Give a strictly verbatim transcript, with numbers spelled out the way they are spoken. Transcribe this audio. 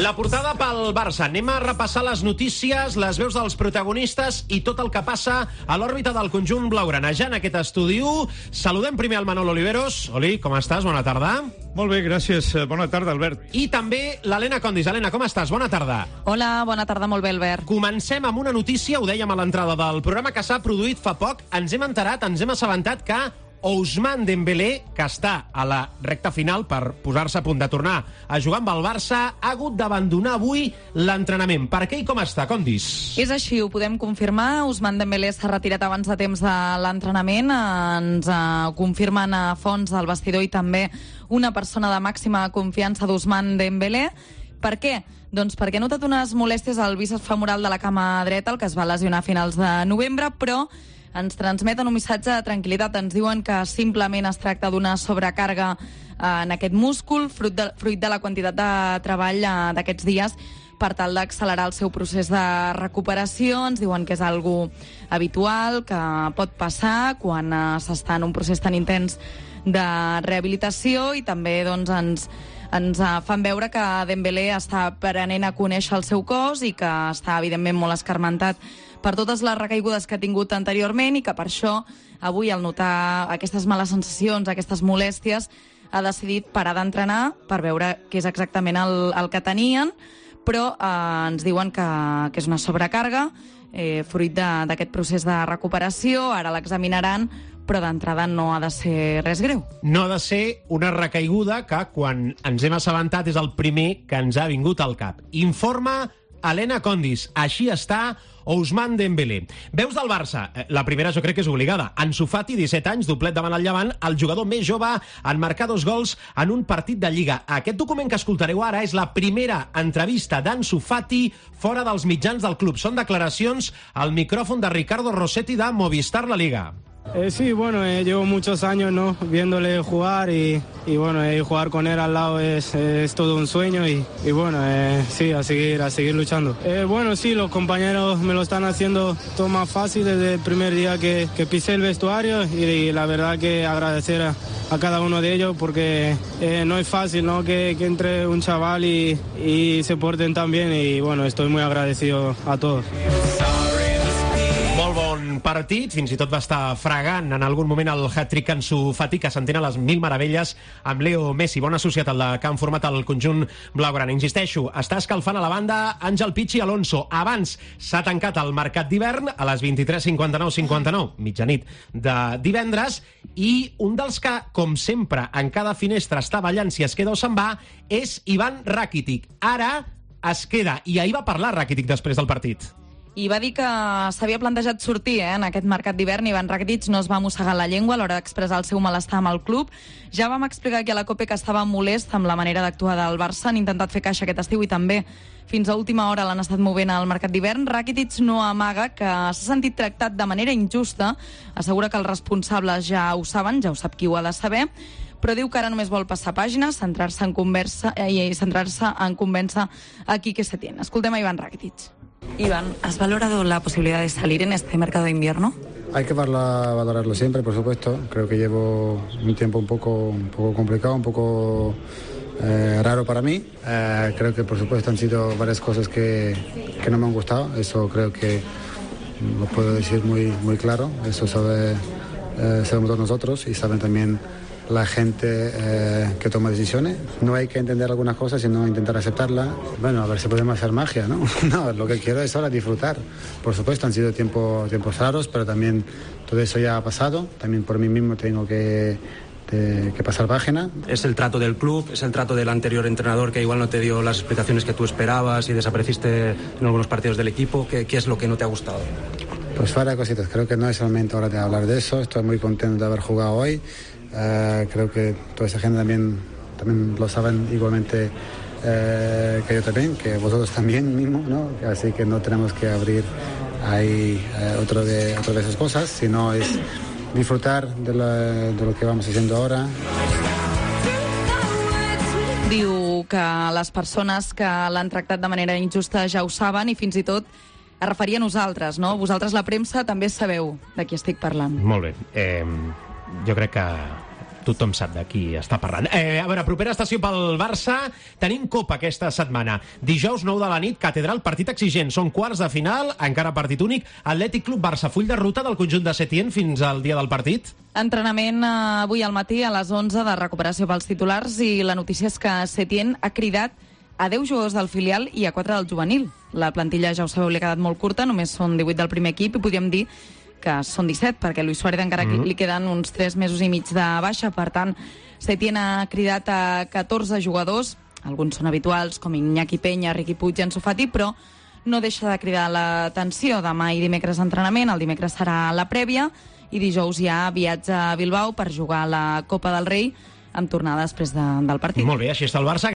La portada pel Barça. Anem a repassar les notícies, les veus dels protagonistes i tot el que passa a l'òrbita del conjunt blaugrana. Ja en aquest estudi u, saludem primer al Manol Oliveros. Oli, com estàs? Bona tarda. Molt bé, gràcies. Bona tarda, Albert. I també l'Helena Condis. Helena, com estàs? Bona tarda. Hola, bona tarda, molt bé, Albert. Comencem amb una notícia, ho dèiem a l'entrada del programa, que s'ha produït fa poc. Ens hem enterat, ens hem assabentat que Ousmane Dembélé, que està a la recta final per posar-se a punt de tornar a jugar amb el Barça, ha hagut d'abandonar avui l'entrenament. Per què i com està, Condis? És així, ho podem confirmar. Ousmane Dembélé s'ha retirat abans de temps de l'entrenament. Ens uh, confirmen a fons del vestidor i també una persona de màxima confiança d'Ousmane Dembélé. Per què? Doncs perquè ha notat unes molèsties al bíceps femoral de la cama dreta, el que es va lesionar a finals de novembre, però ens transmeten un missatge de tranquil·litat. Ens diuen que simplement es tracta d'una sobrecàrrega eh, en aquest múscul, fruit de, fruit de la quantitat de treball eh, d'aquests dies per tal d'accelerar el seu procés de recuperació. Ens diuen que és algo habitual, que pot passar quan eh, s'està en un procés tan intens de rehabilitació, i també doncs, ens, ens eh, fan veure que Dembélé està aprenent a conèixer el seu cos i que està evidentment molt escarmentat per totes les recaigudes que ha tingut anteriorment, i que per això avui, al notar aquestes males sensacions, aquestes molèsties, ha decidit parar d'entrenar per veure què és exactament el, el que tenien, però eh, ens diuen que, que és una sobrecàrrega, eh, fruit d'aquest procés de recuperació. Ara l'examinaran, però d'entrada no ha de ser res greu. No ha de ser una recaiguda que, quan ens hem assabentat, és el primer que ens ha vingut al cap. Informa Helena Condis. Així està Ousmane Dembélé. Veus del Barça? La primera jo crec que és obligada. Ansu Fati, disset anys, doblet davant el Llevant, el jugador més jove en marcar dos gols en un partit de Lliga. Aquest document que escoltareu ara és la primera entrevista d'Ansu Fati fora dels mitjans del club. Són declaracions al micròfon de Ricardo Rossetti de Movistar La Liga. Eh, sí, bueno, eh, llevo muchos años, ¿no?, viéndole jugar y, y bueno, eh, jugar con él al lado es, es todo un sueño y, y bueno, eh, sí, a seguir, a seguir luchando. Eh, bueno, sí, los compañeros me lo están haciendo todo más fácil desde el primer día que, que pisé el vestuario, y, y la verdad que agradecer a, a cada uno de ellos, porque eh, no es fácil, ¿no?, que, que entre un chaval y, y se porten tan bien, y bueno, estoy muy agradecido a todos. Molt bon partit, fins i tot va estar fregant en algun moment el hat-trick Ansu Fati, que s'entén a les mil meravelles amb Leo Messi. Bona societat la que han format el conjunt blaugrana. Insisteixo, està escalfant a la banda Àngel Pichi Alonso. Abans s'ha tancat el mercat d'hivern a les vint-i-tres cinquanta-nou cinquanta-nou, mitjanit de divendres, i un dels que, com sempre, en cada finestra està ballant si es queda o se'n va, és Ivan Rakitic. Ara es queda, i ahir va parlar Rakitic després del partit. I va dir que s'havia plantejat sortir eh, en aquest mercat d'hivern. Ivan Rakitic no es va mossegar la llengua a l'hora d'expressar el seu malestar amb el club. Ja vam explicar aquí a la COPE que estava molest amb la manera d'actuar del Barça. Han intentat fer caixa aquest estiu i també fins a última hora l'han estat movent al mercat d'hivern. Rakitic no amaga que s'ha sentit tractat de manera injusta. Assegura que els responsables ja ho saben, ja ho sap qui ho ha de saber, però diu que ara només vol passar pàgina, centrar-se en conversa i centrar-se en convèncer a Quique Setién. Escoltem a Ivan Rakitic. Iván, ¿has valorado la posibilidad de salir en este mercado de invierno? Hay que valorarlo siempre, por supuesto. Creo que llevo un tiempo un poco, un poco complicado, un poco eh, raro para mí. Eh, creo que, por supuesto, han sido varias cosas que, que no me han gustado. Eso creo que lo puedo decir muy, muy claro. Eso sabe, eh, sabemos todos nosotros, y saben también la gente eh, que toma decisiones. No hay que entender algunas cosas, sino intentar aceptarlas. Bueno, a ver si podemos hacer magia, ¿no? No, lo que quiero es ahora disfrutar. Por supuesto, han sido tiempo, tiempos raros, pero también todo eso ya ha pasado. También por mí mismo tengo que, de, que pasar página. Es el trato del club, es el trato del anterior entrenador, que igual no te dio las explicaciones que tú esperabas y desapareciste en algunos partidos del equipo. ¿Qué, qué es lo que no te ha gustado? Pues varias cositas. Creo que no es el momento ahora de hablar de eso. Estoy muy contento de haber jugado hoy. Uh, creo que toda esa gente también, también lo saben igualmente uh, que yo también, que vosotros también mismo, ¿no? Así que no tenemos que abrir ahí uh, otro, de, otro de esas cosas, sino es disfrutar de, la, de lo que vamos haciendo ahora. Diu que les persones que l'han tractat de manera injusta ja ho saben, i fins i tot es referia a nosaltres, no? Vosaltres, la premsa, també sabeu de qui estic parlant. Molt bé. Eh, jo crec que tothom sap de qui està parlant. Eh, a veure, propera estació pel Barça. Tenim Copa aquesta setmana. Dijous, nou de la nit, Catedral, partit exigent. Són quarts de final, encara partit únic. Atlètic Club Barça, full de ruta del conjunt de Setién fins al dia del partit? Entrenament eh, avui al matí a les onze de recuperació pels titulars, i la notícia és que Setién ha cridat a deu jugadors del filial i a quatre del juvenil. La plantilla, ja ho sabeu, li ha quedat molt curta, només són divuit del primer equip, i podríem dir que són disset, perquè Luis Suárez encara mm. li queden uns tres mesos i mig de baixa. Per tant, Setién ha cridat a catorze jugadors, alguns són habituals, com Iñaki Peña, Riqui Puig i Ansu Fati, però no deixa de cridar l'atenció. Demà i dimecres entrenament, el dimecres serà la prèvia, i dijous hi ha viatge a Bilbao per jugar a la Copa del Rei, amb tornada després de, del partit. Molt bé, així està el Barça.